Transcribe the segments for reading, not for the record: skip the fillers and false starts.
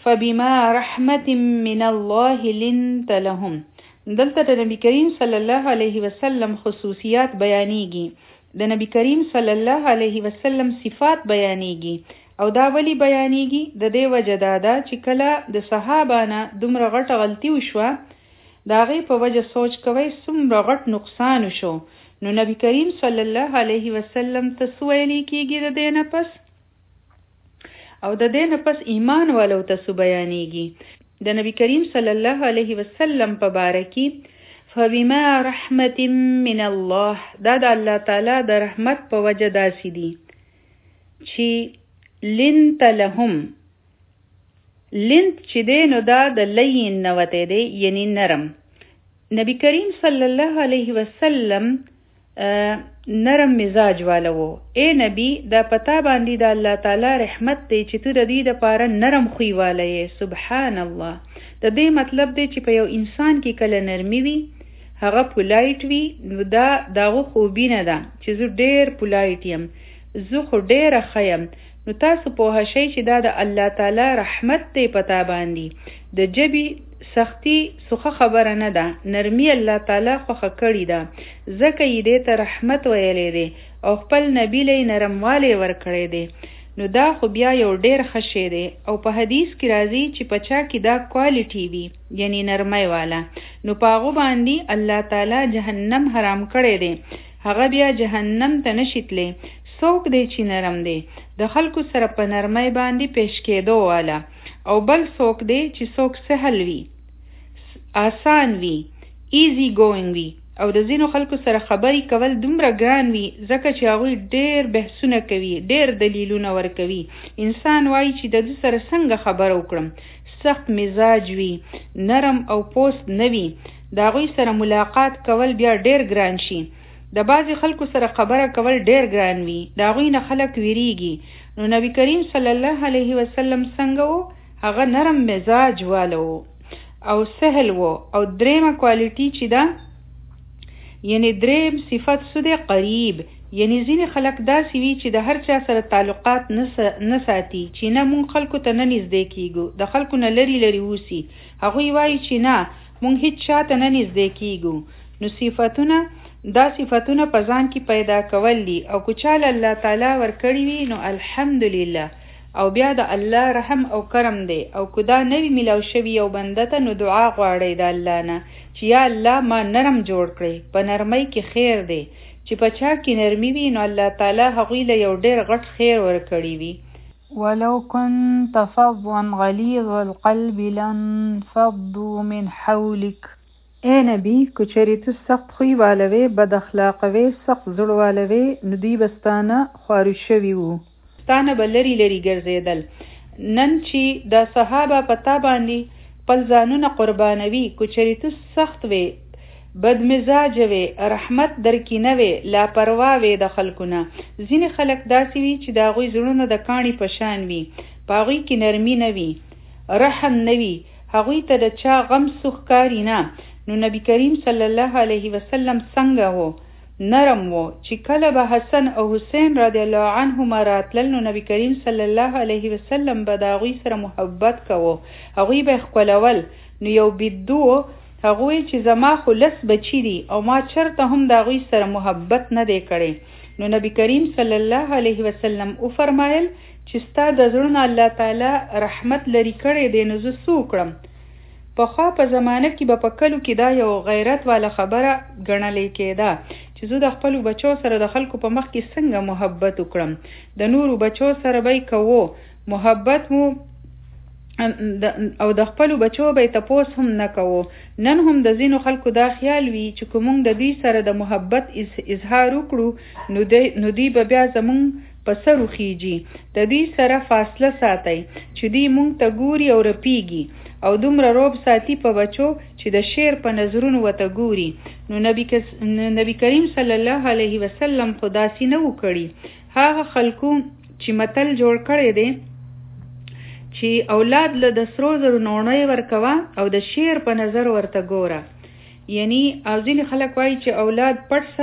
فبما رحمت من الله لنت لهم. دلته د نبی کریم صلی الله علیه وسلم خصوصیات بیانېږي، د نبی کریم صلی الله علیه وسلم صفات بیانېږي. او دا ولی بیانېږي؟ د دې وجه دا ده چې کله د صحابانه دومره غټه غلطي وشوه، د هغې په وجه سوچ کوئ څومره غټ نقصان وشو. نو نبی کریم صلی الله علیه وسلم ته څه ویلی کېږي د دې نه پس؟ او د دې نه پس ایمان والو ته څه بیانېږي؟ د نبی کریم صلی الله علیه وسلم په باره کې فبما رحمت من الله، دا د الله تعالی د رحمت په وجه داسې دي چې لنت لهم. لنت چې دی نو دا د لین نه وتی دی، یعنی نرم. نبی کریم صلی الله علیه وسلم نرم مزاج والا وو. اے نبی دا پتا باندې د الله تعالی رحمت دی چې ته د دې دپاره نرم خوی والا یې. سبحان الله. د دې مطلب دی چې په یو انسان کې کله نرمي وي، هغه پولایټ وي، نو دا دغه خوبي نه ده چې زه ډېر پولایټ یم، زه خو ډېره ښه یم. نو تاسو پوه شئ چې دا د الله تعالی رحمت دی پتا باندې. د ژبې سختی سوخه خبره نه ده، نرمی الله تعالی خوښه کړې ده، ځکه یې دې ته رحمت ویلی دی او خپل نبی له یې نرموالی ورکړی دی. نو دا خو بیا یو ډېر ښه شی دی. او په حدیث کې راځي چې په چا کې دا کوالټي وي، یعنی نرمی والا، نو په هغو باندې الله تعالی جهنم حرام کړی دی، هغه بیا جهنم ته نشي تلی. څوک دی چې نرم دی، د خلکو سره په نرمۍ باندې پیش کېدو والا. او بل څوک دی چې څوک سهل وي، آسان وي، ایزی ګوینګ وي، او د ځینو خلکو سره خبرې کول دومره ګران وي ځکه چې هغوی ډېر بحثونه کوي، ډېر دلیلونه ورکوي. انسان وایي چې د ده سره څنګه خبره وکړم. سخت مزاج وي، نرم او پوست نه وي، د هغوی سره ملاقات کول بیا ډېر ګران شي. د بعضې خلکو سره خبره کول ډېر ګران وي، د هغوی نه خلک ویریږي. نو نبی کریم صلی الله علیه وسلم څنګه و؟ هغه نرم مزاج والا و او سهل و. او دریمه کوالیټي چې ده، یعنی دریم صفت څه دی؟ قریب. یعنی ځینې خلک داسې وي چې د هر چا سره تعلقات نه ساتي، چې نه مونږ خلکو ته نه نږدې کیږو، د خلکو نه لرې لرې اوسي. هغوی وایي چې نه مونږ هیڅ چا ته نه نږدې کیږو. نو دا صفتونه په ځان کې پیدا کول دي. او که چاله الله تعالی ورکړي وي نو الحمدلله. او بیا د الله رحم او کرم دی. او که دا نوی ملاو شوي یو بنده ته، نو دعا غواړئ د الله نه چې یا الله ما نرم جوړ کړئ. په نرمۍ کې خیر دی. چې په چا کې نرمي وي نو الله تعالی هغوی له یو ډېر غټ خیر ورکړي وي. ولو كنت فظا غلیظ القلب لانفضوا من حولك. اے نبی که چېرې ته سخت خوی والوې، بد اخلاقه وې، سخت زړه والوې، نو دوی به ستانه خوارو شوي وو، ستانه به لرې لرې ګرځېدل. نن چې دا صحابه په تا باندې خپل ځانونه قربانوي، که چېرې ته سخت وې، بد مزاجه وې، رحمت درکې نه وې، لاپروا وې د خلکو نه. ځینې خلک داسې وي چې د هغوی زړونه د کاڼي په شان وي، په هغوی کې نرمي نه وي، رحم نه وي، هغوی ته د چا غم سوخ کاري نه. نو نبی کریم صلی الله علیه وسلم څنګه وو؟ نرم وو. چې کله به حسن او حسین رضی الله عنهما راتلل، نو نبی کریم صلی الله علیه وسلم به د هغوی سره محبت کوو، هغوی به ښکلول. نو یو بدو هغوی چې زما خو لس بچي دي او ما چرته هم د هغوی سره محبت نه دی کړی. نو نبی کریم صلی الله علیه وسلم وفرمایل چې ستا د زړه نه الله تعالی رحمت لرې کړی دی، نو زه څه وکړم؟ پخوا په زمانه کې به په کلو کې دا یو غیرت والا خبره ګڼلې کېده چې زه د خپلو بچو سره د خلکو په مخ کې څنګه محبت وکړم. د نورو بچو سره به یې کوو، محبت مو او د خپلو بچو به یې تپوس هم نه کوو. نن هم د ځینو خلکو دا خیال وي چې که موږ د دوی سره د محبت اظهار وکړو نو دوی به بیا زموږ په سر وخیږي. د دوی سره فاصله ساتئ چې دوی موږ ته ګوري او رپیږي، او دومره روب ساتي په بچو چې د شیر په نظرونو ورته ګوري. نو نبی کریم صلی الله علیه وسلم خو داسې نه و کړي. هغه خلکو چې متل جوړ کړی دی چې اولاد له د سرو زرو نوڼۍ ورکوه او د شیر په نظر ورته ګوره. یعنی او ځینې خلک وایي چې اولاد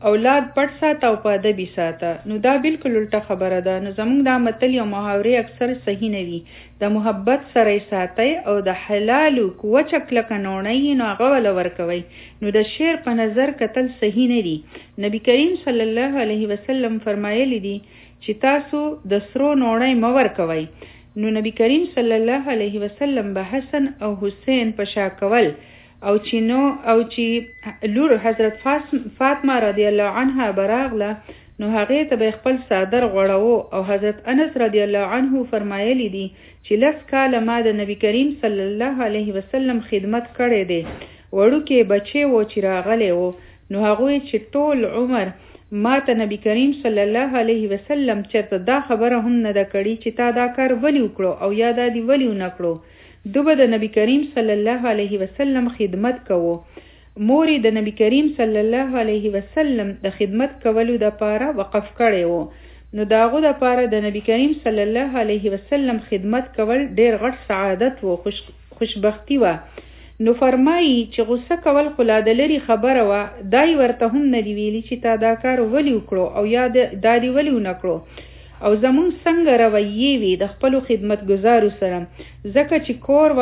اولاد پټ ساته او په ادبي ساته. نو دا بالکل الټه خبره ده. نو زمونږ دا متل یا محاورې اکثر صحیح نه وي. د محبت سره ساتئ او د حلالو کوچه کلکه نوڼۍ نو هغه وله ورکوئ. نو د شعر په نظر کتل صحیح نه دي. نبی کریم صلی الله علیه وسلم فرمایلی دي چې تاسو د سرو نوڼۍ مه ورکوئ. نو نبی کریم صلی الله علیه وسلم به حسن او حسین په شا کول او چې لور حضرت فاطمه رضی الله عنها براغله نو هغې ته به خپل صادر غوړاوه. او حضرت انس رضی الله عنه فرمایلی دي چې 10 کاله ما د نبی کریم صلی الله علیه وسلم خدمت کړی دی. وړوکی بچی و چې راغلی و نو هغوی چې ټول عمر ما ته نبی کریم صلی الله علیه وسلم چېرته دا خبره هم نه ده کړې چې تا دا کار ولې وکړو او یا دا دې ولې ونه کړو. دوی د نبی کریم صلی الله علیه وسلم خدمت کوو. موري د نبی کریم صلی الله علیه وسلم د خدمت کولو د پاره وقف کړي وو. نو داغه د پاره د نبی کریم صلی الله علیه وسلم خدمت کول ډیر غټ سعادت وو، خوشبختی وو. نو فرمایي چې غصه کول خلا د لري خبره وه. دای ورته هم نه دی ویلي چې تا دا کار ولې وکړو او یا دا دی ولې ونه کړو. او زمون څنګه رویې وي د خپلو خدمتګزارو سره، ځکه چې کور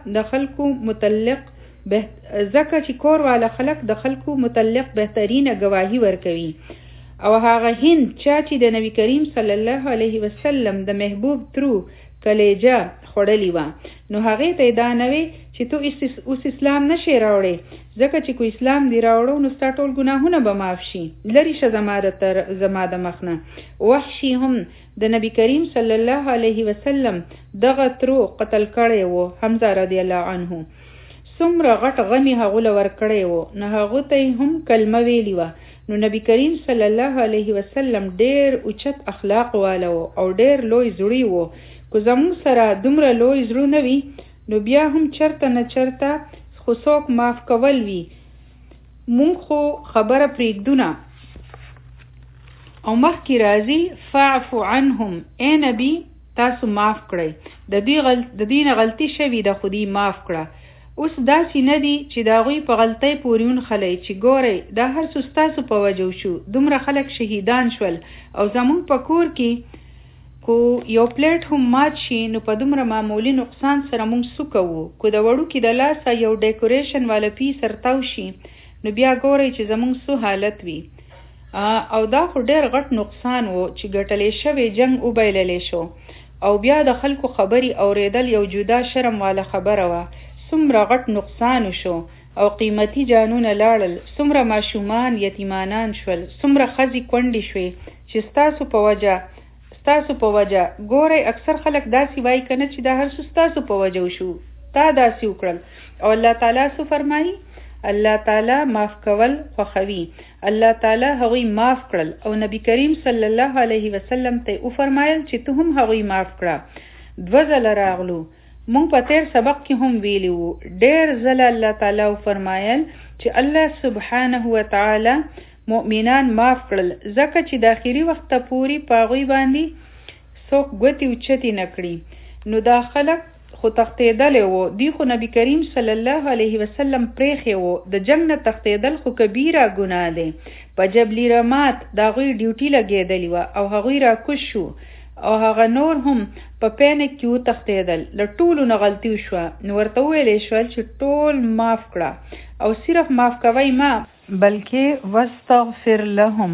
والا خلق د خلکو متعلق بهترینه گواهی ورکوي. او هغه هند چې د نبی کریم صلی الله علیه وسلم د محبوب ترو کلیجه خوړلی وه، نو هغې ته دا نه وی چې تو اوس اسلام نشي راوړی، ځکه چې کو اسلام دی راوړو نو ستا ټول ګناهونه به معاف شي، لرې شه زما د مخ نه. وحشي هم د نبی کریم صلی الله علیه وسلم دغه ترو قتل کړی و، حمزه رضی الله عنه. څومره غټ غمی هغوله ورکړی و، نو هغو ته هم کلمه ویلی وه. نو نبی کریم صلی الله علیه وسلم ډیر اوچت اخلاق والا و او ډیر لوی زړی و. کو زمون سره دومره لوی زړونه وي نو بیا هم چرته نه چرته خو څوک معاف کول وي. مونږ خو خبره پرېږدو نه. او مخکې راځي فاعفو عنهم، ای نبی تاسو معاف کړئ، د دې نه غلطي شوي ده خو دې معاف کړه. اوس داسې نه دي چې د هغوی په غلطۍ پورې ونښلئ چې ګورئ دا هر څه ستاسو په وجه وشو، دومره خلک شهیدان شول او زمونږ په کور کې کو یو پلیټ هم مات شي نو په دومره معمولی نقصان سره مونږ څه کوو. کو د وړوکي د لاسه یو ډیکوریشن والا پیس سرتاو شي نو بیا ګورئ چې زمونږ څه حالت وي. او دا خو ډیر غټ نقصان و چې ګټلی شوی جنگ وبایللی شو او بیا د خلکو خبرې اوریدل یو جدا شرم والا خبره وه. څومره غټ نقصان شو او قیمتي جانونه لاړل، څومره ماشومان یتیمانان شول، څومره ښځې کونډې شوې چې ستاسو په وجه. ګورئ اکثر خلک داسې وایي که نه چې دا هر څه ستاسو په وجه وشو، تا داسې وکړل. او الله تعالی څه فرمایي؟ الله تعالی معاف کول خوښوي. الله تعالی هغوی معاف کړل او نبی کریم صلی الله علیه وسلم ته وفرمایل چې ته هم هغوی معاف کړه. 2 ځله راغلو، مونږ په تیر سبق کې هم ویلی وو. ډیر ځله الله تعالی وفرمایل چې الله سبحانه وتعالی مؤمنان معاف کړل، ځکه چې د آخري وخت ته پورې په هغوی باندې څوک ګوتې اوچتې نه کړي. نو دا خلک خو تښتېدلی وو، دوی خو نبی کریم صلی الله علیه وسلم پرېښی وو. د جنگ نه تښتېدل خو کبیره ګناه دی. په جبل رمات د هغوی ډیوټي لګېدلې وه او هغوی راکوز شو او هغه نور هم په پینک کې وتښتېدل. له ټولو نه غلطي وشوه نو ورته وویلی شول چې ټول معاف کړه او صرف معاف کوئ ما بلکې واستغفر لهم.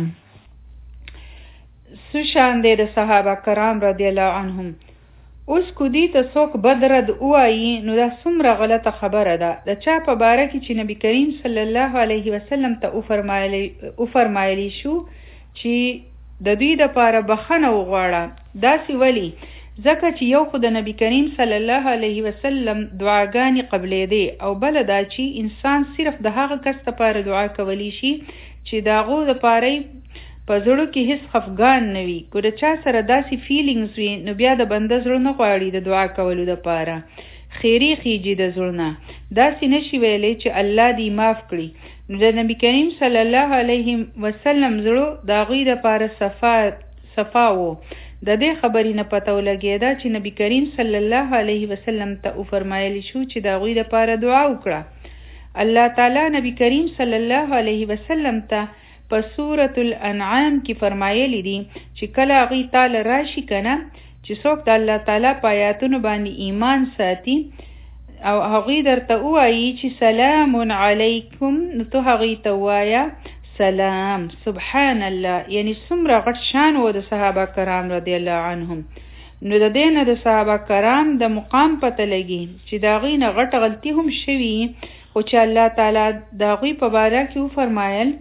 څه شان دی د صحابه کرام رضی الله عنهم. اوس کو دې ته څوک بد رد ووایي نو دا څومره غلطه خبره ده. د چا په باره کې چې نبی کریم صلی الله علیه وسلم ته وفرمایلی شو چې د دوی دپاره بخښنه وغواړه. داسې ولې؟ ځکه چې یو خو د نبی کریم صلی الله علیه وسلم دعاګانې قبلېدې او بله دا چې انسان صرف د هغه کس دپاره دعا کولی شي چې د هغو دپاره په زړه کې هیڅ خفګان نه وي. که د چا سره داسې فیلینګز وي نو بیا د بنده زړه نه غواړي د دعا کولو دپاره، خیری خیجي د زړه نه. داسې نشي ویلی چې الله دې معاف کړي. نو د نبی کریم صلی الله علیه وسلم زړه د هغوی دپاره صفا و. د دې خبرې نه پته ولګېده چې نبی کریم صلی الله علیه وسلم ته وفرمایلی شو چې د هغوی دپاره دعا وکړه. الله تعالی نبی کریم صلی الله علیه وسلم ته په سورة الانعام کې فرمایلی دي چې کله هغوی تعالی راشي کنه چې څوک د الله تعالی په آیاتونو باندې ایمان ساتي او هغوی درته ووایي چې سلام علیکم، نو ته هغوی ته ووایه سلام. سبحان الله، یعنی څومره غټ شان و د صحابه کرام رضی الله عنهم. نو د دې نه د صحابه کرام د مقام پته لګي چې د هغوی نه غټه غلطي هم شوي، خو چې الله تعالی د هغوی په باره کې وفرمایل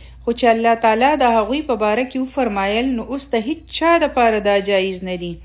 نو اوس د هیڅ چا دپاره دا جایز نه دي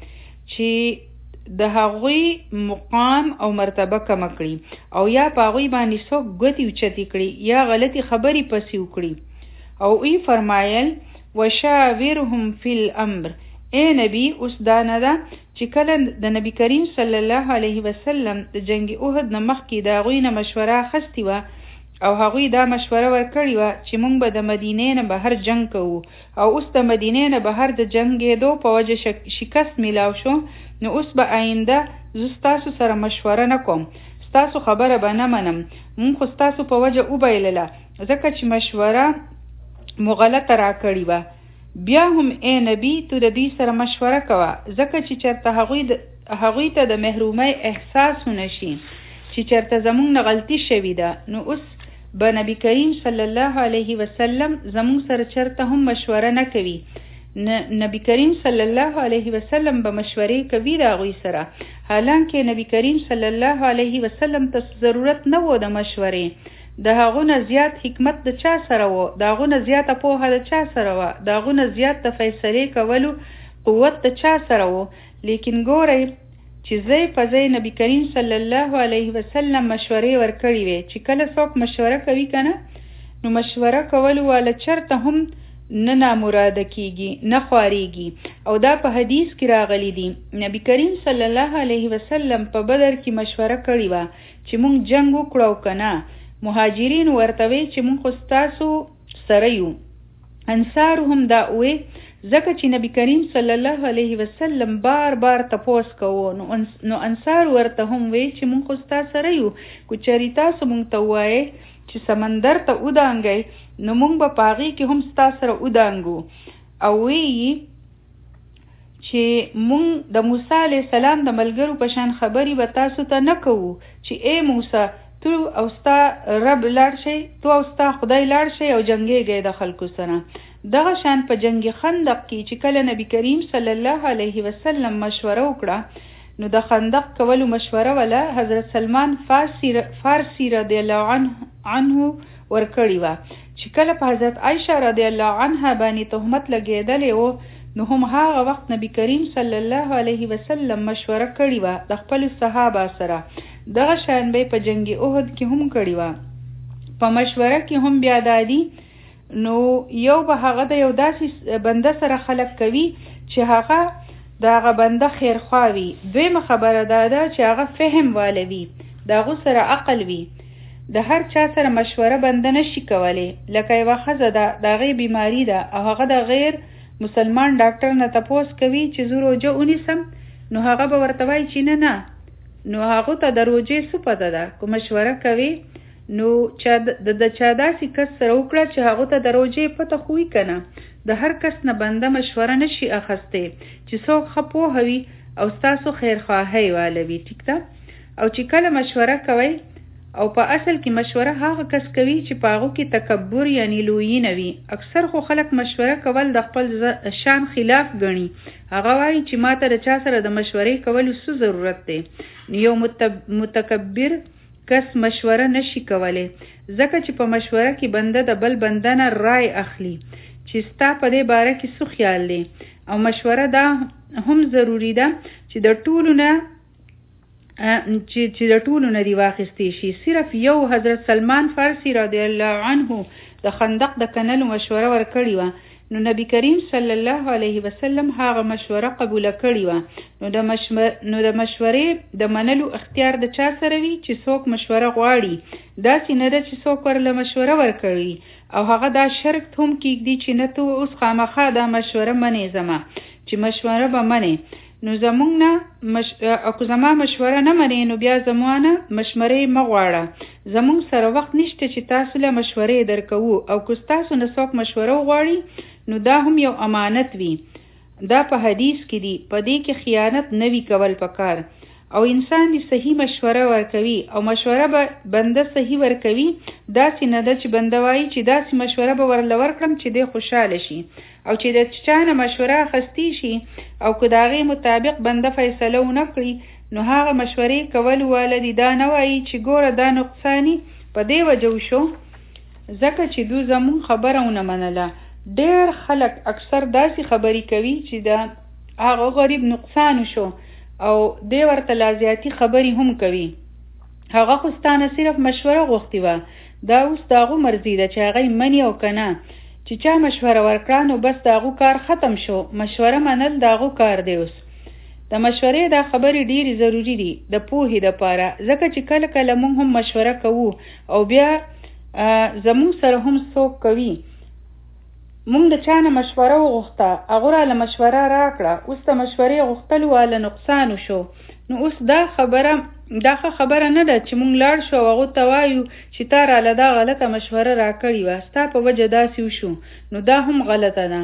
چې د هغوی مقام او مرتبه کمه کړي او یا په هغوی باندې څوک ګوتې اوچتې کړي یا غلطې خبرې پسې وکړي. او ای فرمایل وشاورهم فی الامر، اے نبی اوس دا نه ده چې کله د نبی کریم صلی الله علیه وسلم د جنگ احد نه مخکې د هغوی نه مشوره اخیستې وه او هغوی دا مشوره ورکړې وه چې موږ به د مدینې نه بهر جنگ کوو او اوس د مدینې نه بهر د جنګېدو په وجه شکست میلاو شو، نو اوس به آینده زه ستاسو سره مشوره نه کوم، ستاسو خبره به نه منم، مونږ خو ستاسو په وجه وبایلله ځکه چې مشوره مو غلطه راکړې وه. بیا هم ای نبی تو د دوی سره مشوره کوه ځکه چې چېرته هغوی ته د محرومۍ احساس ونشي چې چېرته زموږ نه غلطي شوې ده. نو اوس به نبی کریم صلی الله علیه وسلم زموږ سره چېرته هم مشوره نه کوي. نبی کریم صلی الله علیه وسلم به مشورې کوي د هغوی سره، حالانکه نبی کریم صلی الله علیه وسلم ته ضرورت نه و د مشورې. د هغونه زیات حکمت د چا سره و، د هغونه زیاته پوهه د چا سره و، د هغونه زیات د فیصلې کولو قوت د چا سره و. لیکن ګورئ چې ځای په ځای نبی کریم صلی الله علیه وسلم مشورې ورکړې وې چې کله څوک مشوره کوي کنه نو مشوره کولو والا چرته هم نه نامراده کیږي، نه خواریږي. او دا په حدیث کې راغلی دی، نبی کریم صلی الله علیه وسلم په بدر کې مشوره کړې وه چې مونږ جنگ وکړو کنه. مهاجرین ورته وی چې مونږ خو ستاسو سره یو. انصار هم دا وی ځکه چې نبی کریم صلی الله علیه وسلم بار بار تپوس کوو، نو انصار ورته هم وی چې مونږ خو ستاسو سره یو، کو چېرې تاسو مونږ ته ووایئ چې سمندر ته ودانګئ نو مونږ به په هغې کې هم ستاسو سره ودانګو. او ویي چې مونږ د موسی علیه السلام د ملګرو په شان خبرې به تاسو ته نه کوو چې ای موسی تو او ستا رب لاړ شئ، تو او ستا خدای لاړ شئ او جنګېږئ د خلکو سره. دغه شان په جنگ خندق کې چې کله نبی کریم صلی الله علیه وسلم مشوره وکړه نو د خندق کولو مشوره ولا حضرت سلمان فارسی رضی الله عنه ورکړی وه چې کله په حضرت عایشه رضی الله عنها باندې تهمت لګېدلی و نو هم هغه وخت نبی کریم صلی الله علیه وسلم مشوره کړې وه د خپلو صحابه سره. دغه شان به په جنگ احد کې هم کړې وه. په مشوره کې هم بیا دادي نو یو به هغه د یو داسې بنده سره خلق کوي چې هغه د هغه بنده خیرخوا وي. دویمه خبره دا ده چې هغه فهم والی وي، د هغو سره عقل وي. د هر چا سره مشوره بنده نشي کولی. لکه یوه ښځه ده، د هغې بیماري ده او هغه د غیر مسلمان ډاکټر نه تپوس کوي چې زه روژه ونیسم، نو هغه به ورته وایي چې نه، نو هغو ته د روژې څه پته ده. که مشوره کوي نو د چا داسې کس سره وکړه چې هغو ته د روژې پته خو وي که نه. د هر کس نه بنده مشوره نشي اخیستی چې څوک ښه پوهه وي او ستاسو خیرخواهی واله وي. ټیک ده. او چې کله مشوره کوئ او په اصل کې مشوره هغه کس کوي چې په هغو کې تکبر یعنی لویی نه وي. اکثر خو خلک مشوره کول د خپل شان خلاف ګڼي. هغه وایي چې ما ته د چا سره د مشورې کولو څه ضرورت دی. یو متکبر کس مشوره نشي کولی ځکه چې په مشوره کې بنده د بل بنده نه رای اخلي چې ستا په دې باره کې څه خیال دی. او مشوره دا هم ضروری ده چې د ټولو نه دی واخیستی شي. صرف یو حضرت سلمان فارسی رضی الله عنه د خندق د کنلو مشوره ورکړې وه، نو نبی کریم صلی الله علیه وسلم هغه مشوره قبوله کړې وه. نو د مشورې د منلو اختیار د چا سره وي چې څوک مشوره غواړي. داسې نه ده چې څوک ورله مشوره ورکوي او هغه دا شرط هم کېږدي چې نه ته اوس خامخا دا مشوره منې زما چې مشوره به منې. نو زمونږ نه او که زما مشوره نه منې نو بیا زمونه مشورې مه غواړه. زمونږ سره وخت نشته چې تاسو له مشورې درکوو او که تاسو نه څوک مشوره غواړي نو دا هم یو امانت وي. دا په حدیث کې دی. په دې کې خیانت نه وي کول پکار او انسان دی صحیح مشوره ورکوي او مشوره به بنده صحیح ورکوي. داسې نه ده چې بنده وایي چې داسې مشوره به ورله ورکړم چې دی خوشحاله شي او چې د چا نه مشوره اخیستی شي او که د هغې مطابق بنده فیصله ونه کړي نو هغه مشورې کول واله دي دا نه وایي چې ګوره دا نقصاني په دې وجه وشو ځکه چې دوی زمون خبره ونه منله. ډېر خلک اکثر داسې خبرې کوي چې دا هغه غریب نقصان شو او دی ورته لا زیاتي خبرې هم کوي. هغه خو ستانه صرف مشوره غوښتې وه. دا اوس د هغو مرضي ده چې هغه یې مني او که نه. چې چا مشوره ورکړه نو بس د هغو کار ختم شو. مشوره منل د هغو کار دی. اوس د مشورې دا خبرې ډېرې ضروري دي د پوهې دپاره ځکه چې کله کله مونږ هم مشوره کوو او بیا زمونږ سره هم څوک کوي. مونږ د چا نه مشوره وغوښته هغو راله مشوره راکړه اوس د مشورې غوښتلو واله نقصان شو نو اوس دا ښه خبره نه ده چې مونږ لاړ شو او هغو ته وایو چې تا راله دا غلطه مشوره راکړې وه ستا په وجه داسې وشو نو دا هم غلطه ده.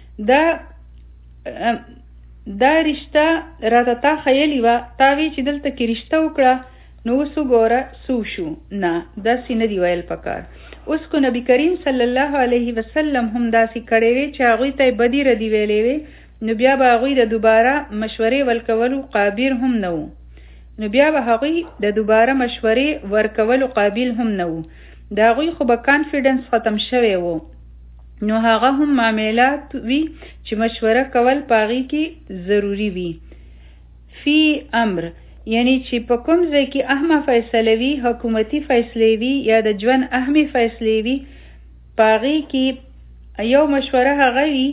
دا رشته راته تا خیلې وه تا وی چې دلته کې رشته وکړه نو اوس وګوره څه شو. نه داسې نه دی ویل پکار. اوس کو نبی کریم صلی الله علیه وسلم هم داسې کړی وی چې هغوی ته یې بدي ردي ویلې وی نو بیا به هغوی د دوباره مشورې ورکولو قابل هم نه وو. د مشورې ورکولو قابل هم نه وو. د هغوی خو به کانفیډنس ختم شوی وو نو هغه هم معاملات وی چې مشوره کول په هغې کې ضروري وي. فی امر یعنی چې په کوم ځای کې اهمه فیصله وي حکومتي فیصلې وي یا د ژوند اهمې فیصلې وي په هغې کې یو مشوره هغه وي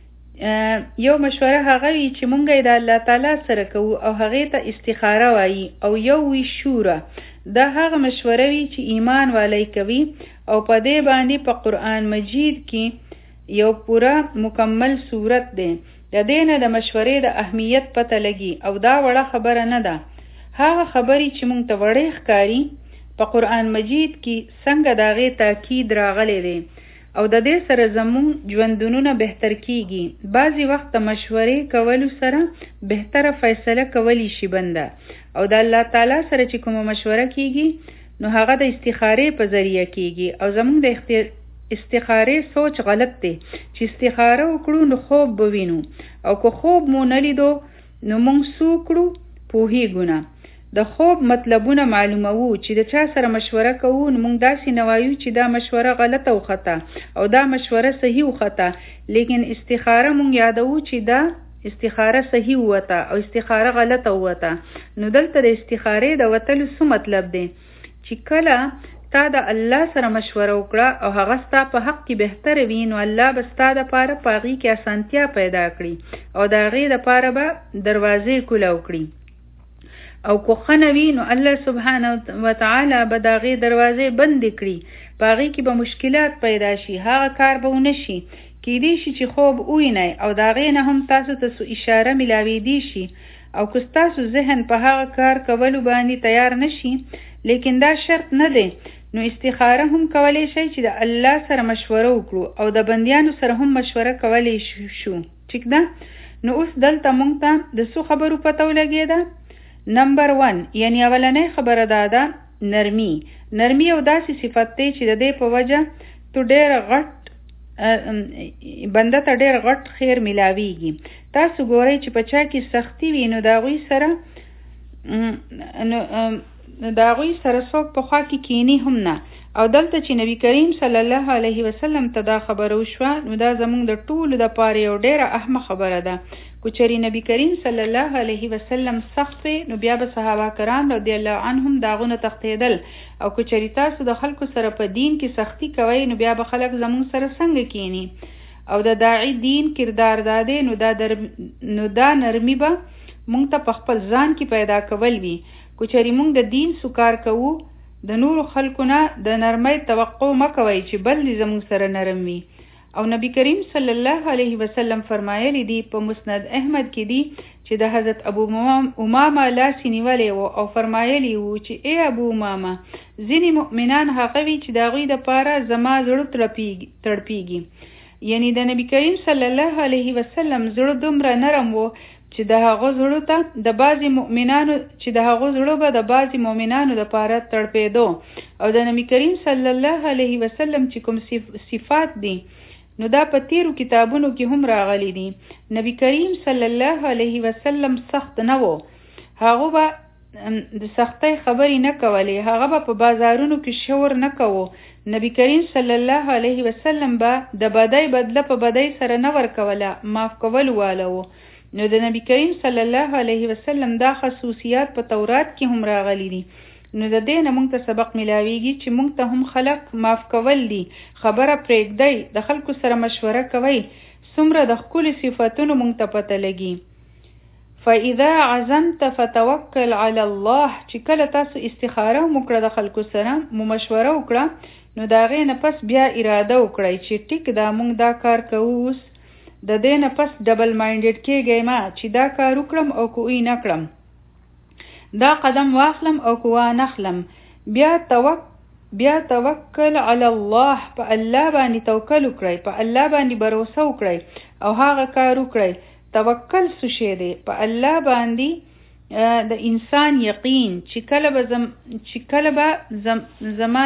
چې مونږ یې د الله تعالی سره کوو او هغې ته استخاره وایي او یو وی شوره. دا هغه مشوره وي چې ایمان والی کوي او په دې باندې په قرآن مجید کې یو پوره مکمل صورت دی. د دې نه د مشورې د اهمیت پته لګي او دا وړه خبره نه ده. هغه خبرې چې مونږ ته وړې ښکاري په قرآن مجید کې څنګه د هغې تاکید راغلی دی او د دې سره زمونږ ژوندونونه بهتر کیږي. بعضې وخت د مشورې کولو سره بهتره فیصله کولی شي بنده او د الله تعالی سره چې کومه مشوره کیږي نو هغه د استخارې په ذریعه کیږي او زمونږ د استخارې سوچ غلط دی چې استخاره وکړو نو خوب به وینو او که خوب مو نه لیدو نو مونږ څه وکړو پوهېږو نه. د خوب مطلبونه معلوموو چې د چا سره مشوره کوو نو مونږ داسې نه وایو چې دا مشوره غلطه وخته او دا مشوره صحیح وخته لیکن استخاره مونږ یادوو چې دا استخاره صحیح وته او استخاره غلطه وته. نو دلته د استخارې د وتلو څه مطلب دی چې کله تا د الله سره مشوره وکړه او هغه ستا په حق کې بهتره وي نو الله به ستا دپاره په هغې کې اسانتیا پیدا کړي او د هغې دپاره به دروازې کولاو کړي او که ښه نه وي نو الله سبحانه وتعالی به د هغې دروازې بندې کړي. په هغې کې به مشکلات پیدا شي هغه کار به ونه شي. کیدی شي چې خوب ووینئ او د هغې نه هم تاسو ته اشاره میلاویدی شي او که ستاسو ذهن په هغه کار کولو باندې تیار نشي لیکن دا شرط نه دی نو استخاره هم کولی شي چې د الله سره مشوره وکړو او د بندیانو سره هم مشوره کولی شو. ټیک ده. نو اوس دلته مونږ ته د څو خبرو پته ولګېده. نمبر 1 یعنی اولنۍ خبره دا ده نرمي یو داسې صفت دی چې د دې په وجه تو ډېر غټ بنده ته ډېر غټ خیر ملاویږي. تاسو ګورئ چې په چا کې سختی وي نو د هغوی سره څوک په خوا کې کینی هم نه. او دلته چې نبی کریم صلی الله علیه وسلم ته دا خبره وشوه نو دا زمونږ د ټولو دپاره یو ډېره اهمه خبره ده. که چېرې نبی کریم صلی الله علیه وسلم سخت نو بیا به صحابه کرام رضی الله عنهم د هغو نه تښتېدل او که چېرې تاسو د خلکو سره په دین کې سختی کوئ نو بیا به خلک زمونږ سره څنګه کینی. او د داعی دین کردار دا دی نو دا نرمي به مونږ ته په خپل ځان کې پیدا کول وي. که چېرې مونږ د دین سکار کوو د نورو خلکو نه د نرمۍ توقع مه کوئ چې بل دې زمونږ سره نرم وي. او نبی کریم صلی الله علیه وسلم فرمایلی دی په مسند احمد کې دی چې د حضرت ابو امامه لاس نیولې وو او فرمایلی وو چې ای ابو امامه ځینې مؤمنان هغه وي چې د هغوی دپاره زما زړه تړپیږي. یعنی د نبی کریم صلی الله علیه وسلم زړه دومره نرم وو چې د هغه زړه ته د بعضې مؤمنانو چې د هغه زړه به د بعضې مؤمنانو دپاره تړپېدو. او د نبی کریم صلی الله علیه وسلم چې کوم صفات دي نو دا په تیرو کتابونو کې هم راغلی دي. نبی کریم صلی الله علیه وسلم سخت نه وو، هغه به د سختۍ خبرې نه کولې، هغه به په بازارونو کې شور نه کوو. نبی کریم صلی الله علیه وسلم به د بدۍ بدله په بدۍ سره نه ورکوله، معاف کول واله وو. نو د نبی کریم صلی الله علیه وسلم دا خصوصیات په تورات کې هم راغلی دي. نو د دې نه موږ ته سبق ملاویږي چې موږ ته هم خلق معاف کول دي، خبره پرېږدئ، د خلکو سره مشوره کوئ. څومره د ښکلي صفتونو موږ ته پته لګي. فاذا عزمت فتوکل علی الله، چې کله تاسو استخاره وکړه د خلکو سره مو مشوره وکړه نو د هغې نه پس بیا اراده وکړئ چې ټیک دا موږ دا کار کوو، اوس د دې نه پس ډبل مایندډ کېږئ ما چې دا کار وکړم او که نه کړم، دا قدم واخلم او که وانخلم. بیا توکل علی الله، په الله باندې توکل وکړئ، په الله باندې باور وکړئ او هغه کار وکړئ. توکل څه شی دی؟ په الله باندې د انسان یقین چې کله به زما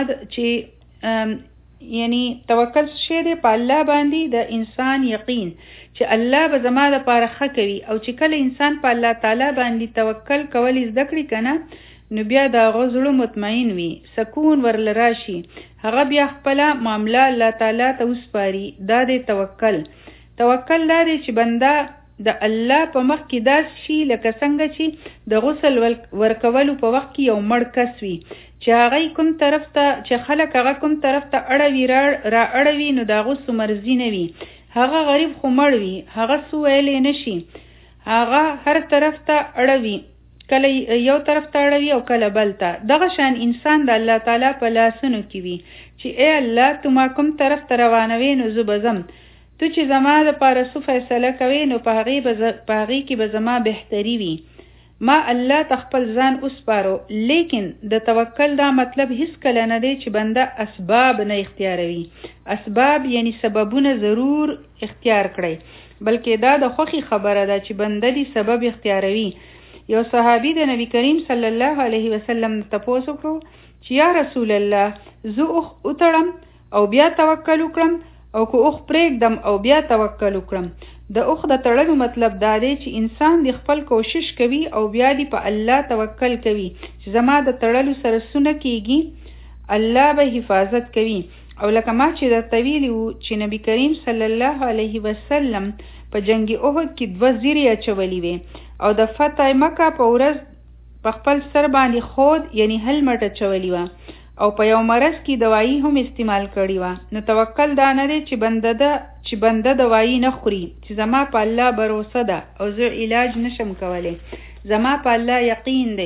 یعنی توکل څه شی دی؟ په الله باندې د انسان یقین چې الله به زما دپاره ښه کوي. او چې کله انسان په الله تعالی باندې توکل کول زده کړي که نه نو بیا د هغه زړه مطمئن وي، سکون ورله راشي، هغه بیا خپله معامله الله تعالی ته وسپاري. دا دی توکل. توکل دا دی چې بنده د الله په مخ کې داسې شي لکه څنګه چې د غسل ورکولو په وخت کې یو مړ کس وي چې هغه کوم طرف ته چې خلک هغه کوم طرف ته اړوي را اړوي نو د هغه څه مرضي نه وي، هغه غریب خو مړ وي، هغه څه ویلی نه شي، هغه هر طرف ته اړوي، کله یو طرف ته اړوي او کله بل ته. دغه شان انسان د الله تعالی په لاسونو کې وي چې ای الله تو ما کوم طرف ته روانوي نو زه به ځم، تو چې زما دپاره څه فیصله کوي نو په هغې کې به زما بهتري وي. ما الله ته خپل ځان وسپارو. لیکن د توکل دا مطلب هیڅکله نه دی چې بنده اسباب نه اختیاروي. اسباب یعنی سببونه ضرور اختیار کړئ، بلکې دا د خوښي خبره ده چې بنده دی سبب اختیاروي. یو صحابي د نبی کریم صلی الله علیه وسلم تپوس وکړو چې یا رسول الله زه اوښ وتړم او بیا توکل وکړم او که اوښ پرېږدم او بیا توکل وکړم. د اوښ د تړلو مطلب دا دی چې انسان د خپل کوشش کوي او بیا دی په الله توکل کوي چې زما د تړلو سره سونه کېږي، الله به حفاظت کوي. او لکه ما چې درته ویلي وو چې نبی کریم صلی الله علیه وسلم په جنگ احد کې 2 زیرې اچولي وې او د فتح مکه په ورځ په خپل سر باندې خود یعنی هلمټ اچولي وه او په یو مرض کې دوايي هم استعمال کړې وه. نو توکل دا نه دی چې بنده دوايي نه خوري چې زما په الله باور ده او زه علاج نشم کولی، زما په الله یقین دی،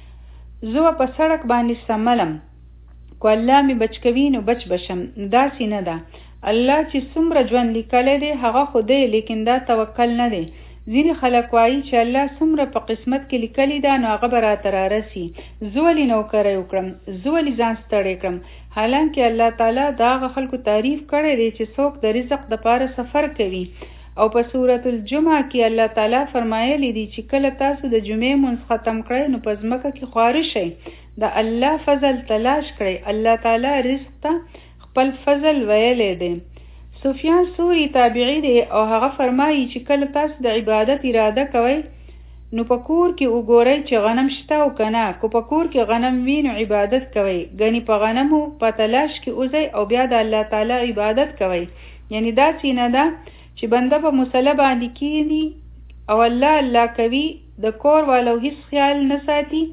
زه په سړک باندې سملم، کو الله می بچ کوي نو بچ بشم. داسې نه ده. الله چې څومره ژوند لیکلی دی هغه خو دی، لیکن دا توکل نه دی. ځینې خلک وایي چې الله څومره په قسمت کې لیکلی ده نو هغه به راته رارسي، زه ولې نوکری وکړم، زه ولې ځان ستړی کړم. حالانکه الله تعالی د هغه خلکو تعریف کړی دی چې څوک د رزق دپاره سفر کوي. او په سورة الجمعه کې الله تعالی فرمایلی دی چې کله تاسو د جمعې مونځ ختم کړئ نو په ځمکه کې خواره شئ، د الله فضل تلاش کړئ. الله تعالی رزق ته خپل فضل ویلی دی. سفیان ثوری تابعی دی او هغه فرمایي چې کله تاسو د عبادت اراده کوئ نو په کور کې وګورئ چې غنم شته او که نه، که په کور کې غنم وي نو عبادت کوئ، ګنې په غنمو په تلاش کې اوځئ او بیا د الله تعالی عبادت کوئ. یعنی داسې نه ده چې بنده په مصله باندې کینی او الله کوي، د کور والو هیڅ خیال نه ساتي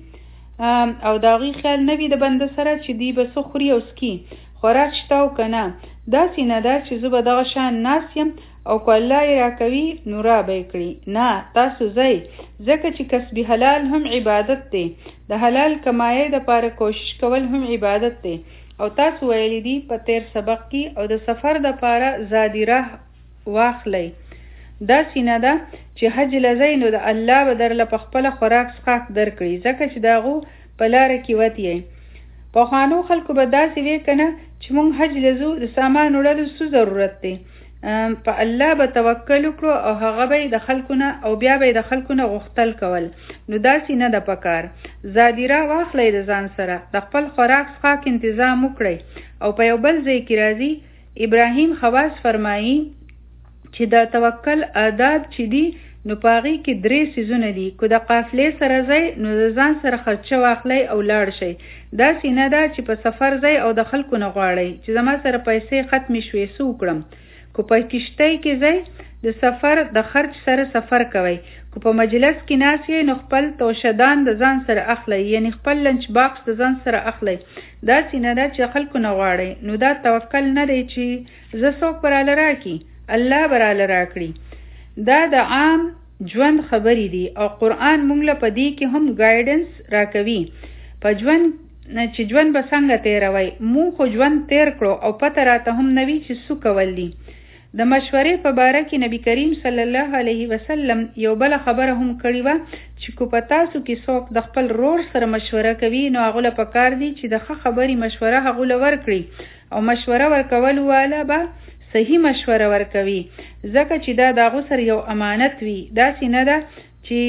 او د هغې خیال نه وي د بنده سره چې دی به څه خوري او څکي، خوراک شته او که نه. داسې نه ده چې زه به دغه شان ناست یم او که الله یې راکوي نو را به یې کړي. نه، تاسو ځئ، ځکه چې کسب حلال هم عبادت دی، د حلال کمایۍ دپاره کوشش کول هم عبادت دی. او تاسو ویلی دي په تیر سبق کې او د سفر د پاره زادیره واخلی. دا سینه ده چې حج لزی نو د الله به درله په خپله خوراک څښاک درکړي ځکه چې د هغو په لاره کې وتې. پخوانو خلکو به داسې وی که نه چې مونږ حج لزو د سامان وړلو څه ضرورت دی، په الله به توکل وکړو او هغه به د خلکو نه او بیا به د خلکو نه غوښتل کول. نو داسې نه ده پکار. زادیره واخلی د ځان سره، د خپل خوراک څښاک انتظام وکړئ. او په یو بل ځای کې راځي ابراهیم خواص فرمایي چې د توکل آداب چې دي نو په هغې کې 3 څیزونه دي. که د قافلې سره ځئ نو د ځان سره خرچه واخلئ او لاړ شئ. داسې نه ده چې په سفر ځئ او د خلکو نه غواړئ چې زما سره پیسې ختمې شوې څه وکړم. که په کشتۍ کې ځئ د سفر د خرچ سره سفر کوئ. که په مجلس کې ناست یې نو خپل توشدان د ځان سره اخلئ، یعنی خپل لنچ باکس د ځان سره اخلئ. داسې نه ده چې خلکو نه غواړئ. نو دا توکل نه دی چې زه څوک براله راکړي، الله براله راکړي. دا د عام ژوند خبرې دي او قرآن مونږ له په دې کې هم ګایډنس راکوي په ژوند چې ژوند به څنګه تیروئ. مونږ خو ژوند تیر کړو او پته راته هم نه وي چې څه کول دي. د مشورې په باره کې نبی کریم صلی الله علیه وسلم یو بله خبره هم کړې وه چې که په تاسو کې څوک د خپل رور سره مشوره کوي نو هغو له پکار دي چې د ښه خبرې مشوره هغو له ورکړي او مشوره ورکولو والا به صحیح مشوره ورکوي ځکه چې دا د هغو سره یو امانت وي. داسې نه ده چې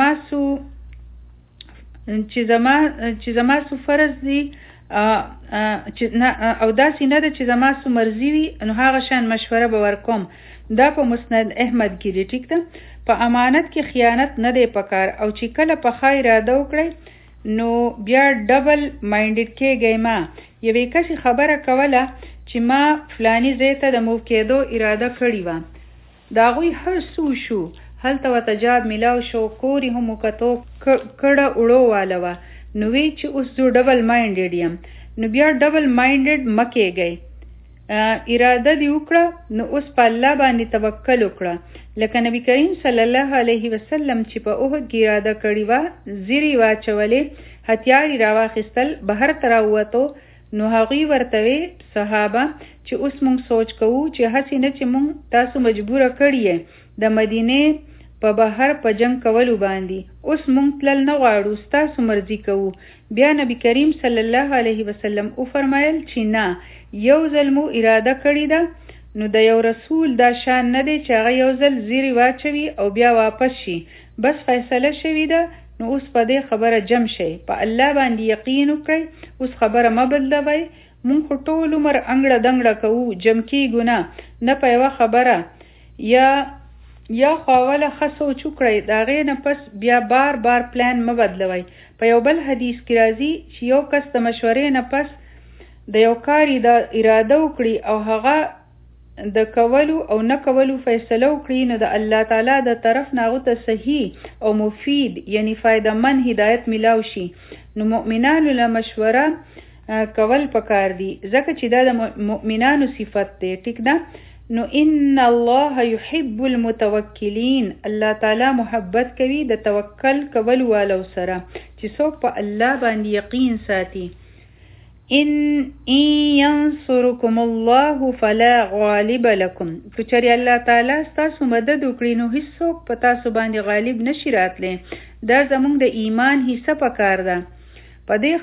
زما سو فرض دي او داسې نه ده چې زما سو مرضی وي نو هغه شان مشوره به ورکوم. دا په مسند احمد کې دی. ټیک ده. په امانت کې خیانت نه دی پکار او چې کله په ښه اراده وکړئ نو بیا ډبل مایندډ کېږئ. ما یوې کسې خبره کوله چې ما فلانی ځای ته د موو کېدو اراده کړې وه. د هغوی هر څه شو، هلته ورته جاب میلاو شو، کور یې هم وکتو، کړه وړو واله وه. نو وی چې اوس زه ډبل مایندډ یم. نو بیا ډبل مایندډ مه کېږئ. اراده دې وکړه نو اوس په الله باندې توکل وکړه. لکه نبی کریم صلی الله علیه وسلم چې په احد کې اراده کړې وه، زیرې واچولې، هتیار یې راواخیستل، بهر ته راووتو. نو هغوی ورته وی صحابه چې اوس مونږ سوچ کوو چې هسې نه چې مونږ تاسو مجبوره کړی یې د مدینې په بهر په جنگ کولو باندې، اوس مونږ تلل نه غواړو، ستاسو مرضي کوو. بیا نبی کریم صلی الله علیه وسلم وفرمایل چې نه، یو ځل مو اراده کړې ده نو د یو رسول دا شان نه دی چې هغه یو ځل زیرې واچوي او بیا واپس شي. بس فیصله شوې ده نو اوس په دې خبره جمع شئ، په الله باندې یقین وکړئ، اوس خبره مه بدلوئ. مونږ خو ټول عمر انګړه دنګړه کوو، جمع کېږو نه په یوه خبره. یا خو اوله ښه سوچ وکړئ، د هغې نه پس بیا بار بار پلان مه بدلوئ. په یو بل حدیث کې راځي چې یو کس د مشورې نه پس د یو کار اراده وکړي او هغه د کولو او نه کولو فیصله وکړي نو د الله تعالی د طرف نه هغو ته صحیح او مفید یعنی فایده من هدایت میلاو شي. نو مؤمنانو له مشوره کول پکار دي ځکه چې دا د مؤمنانو صفت دی. ټیک ده. نو ان الله يحب المتوکلین، الله تعالی محبت کوي د توکل کول والو سره چې څوک په الله باندې یقین ساتي. ان ينصركم الله فلا غالب لكم، کچری الله تعالی ستاسو مدد وکړي نو هیڅوک په تاسو باندې غالب نشي راتلی. دا زموږ د ایمان حصه پکار ده. په دې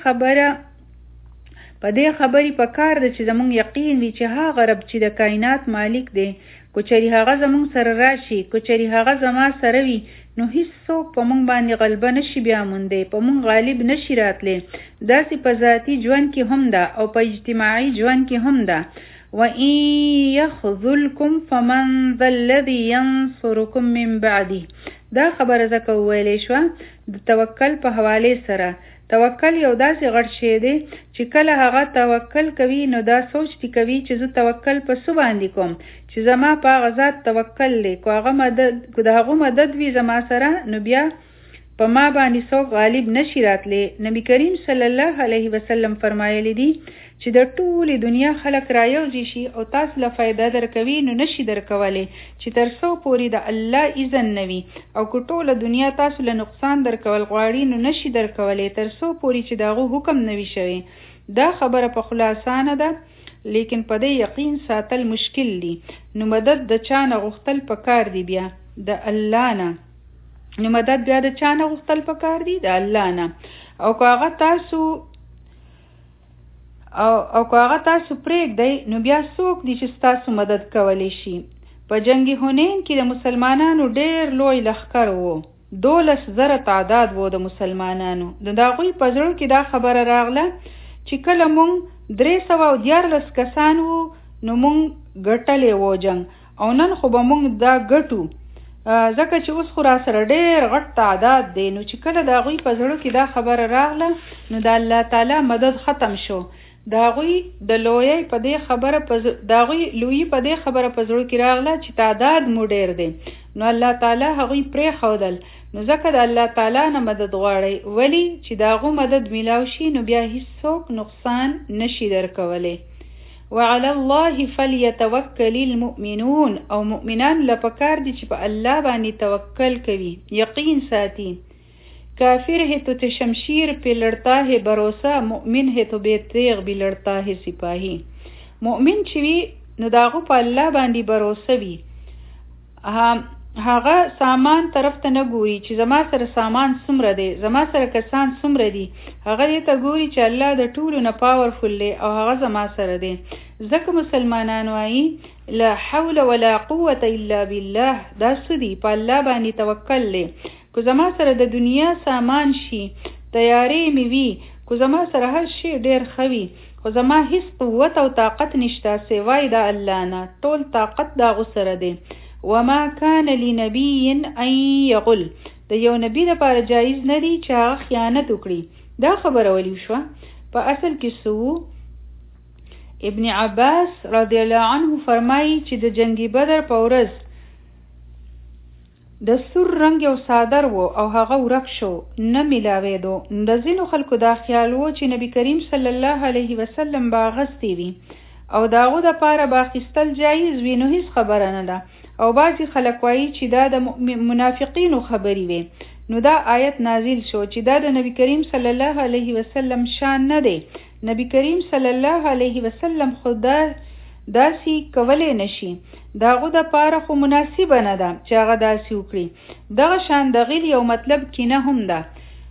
خبرې پکار ده چې زموږ یقین وي چې هغه رب چې د کائنات مالک دی، کچری هغه زموږ سره راشي، کچری هغه زما سره وي نو هیڅوک په مونږ باندې غلبه نشي بیا موندی، په مونږ غالب نشي راتلی. داسې په ذاتي ژوند کې هم ده او په اجتماعي ژوند کې هم ده. وَإِن يَخْذُلْكُمْ فَمَنْ ذَا الَّذِي يَنْصُرُكُمْ مِنْ بَعْدِهِ. دا خبره ځکه وویلی شوه د توکل په حوالې سره. توکل یو داسې غټ شی دی چې کله هغه توکل کوي نو دا سوچ دی کوي چې زه توکل په څه باندې کوم چې زما په هغه ذات توکل دی. که د هغو مدد وي زما سره نو بیا په ما باندې څوک غالب نشي راتلی. نبی کریم صلی الله علیه وسلم فرمایلی دی چې د ټولې دنیا خلک رایوځي شي او تاسو له فایده درکوي نو نشي درکولی چې تر څو پورې د الله اذن نه وي، او که ټوله دنیا تاسو له نقصان درکول غواړي نو نشي درکولی تر څو پورې چې د هغو حکم نه وي شوی. دا خبره په خلاصانه ده، لیکن په دې یقین ساتل مشکل دي. نو مدد د چا نه غوښتل پکار دي؟ بیا د الله نه. نو مدد بیا د چا نه غوښتل پکار دي؟ د الله نه. او که هغه تاسو پرېږدئ نو بیا څوک دي چې ستاسو مدد کولی شي؟ په جنگ حنین کې د مسلمانانو ډېر لوی لښکر و، 12,000 تعداد و د مسلمانانو. د هغوی په زړه کې دا خبره راغله چې کله مونږ 314 کسان وو نو مونږ ګټلی و جنگ، او نن خو به مونږ دا ګټو، ځکه چې اوس خو را سره ډېر غټ تعداد دی. نو چې کله د هغوی په زړه کې دا خبره راغله نو د الله تعالی مدد ختم شو. د هغوی لویي په دې خبره په زړه کې راغله چې تعداد مو ډېر دی. نو الله تعالی هغوی پرېښودل. نو ځکه د الله تعالی نه مدد غواړئ، ولی چې د هغو مدد میلاو شي نو بیا هیڅوک نقصان نشي درکولی. وعلى الله فليتوکل المؤمنون، او مؤمنان لپکار دي چې په الله باندې توکل کوي، یقین ساتي. کافر ہے تو شمشیر پہ لڑتا ہے بھروسہ، مؤمن ہے تو بے تیغ بھی لڑتا ہے سپاہی. مؤمن چې وي نو داغو په الله باندې بھروسه وي، هغه سامان طرف ته نه ګوري چې زما سره سامان څومره دی، زما سره کسان څومره دي، هغه دې ته ګوري چې الله د ټولو نه پاورفل دی او هغه زما سره دی. ځکه مسلمانان وایي لا حول ولا قوة الا بالله، دا سدي په الله باندې توکل دی. کو زما سره د دنیا سامان شي، تیارې مې وي، کو زما سره هر شی ډېر خوي، خو زما هیڅ قوت او طاقت نشته سوای د الله نه، ټول طاقت د هغه سره دی. وما كان لنبي ان يغل، د یو نبی لپاره جایز نه دی چې هغه خیانت وکړي. دا خبره ولې شوه؟ په اصل کې سو ابن عباس رضی الله عنه فرمایي چې د جنگي بدر په ورځ د سور رنگ یو صادر و او هغه ورک شو، نه ملاوېدو. د ځینو خلکو دا خیال و چې نبی کریم صلی الله علیه وسلم به اغوستی وي او د هغو دپاره به اخیستل جایز وي، نو هیڅ خبره نه ده. او بعضې خلک وایي چې دا د منافقینو خبرې وي. نو دا آیت نازل شو چې دا د نبی کریم صلی الله علیه وسلم شان نه دی. نبی کریم صلی الله علیه وسلم خدا داسې کولی نشي، د هغو دپاره خو مناسبه نه ده چې هغه داسې وکړي. دغه شان د غیل یو مطلب کینه هم ده.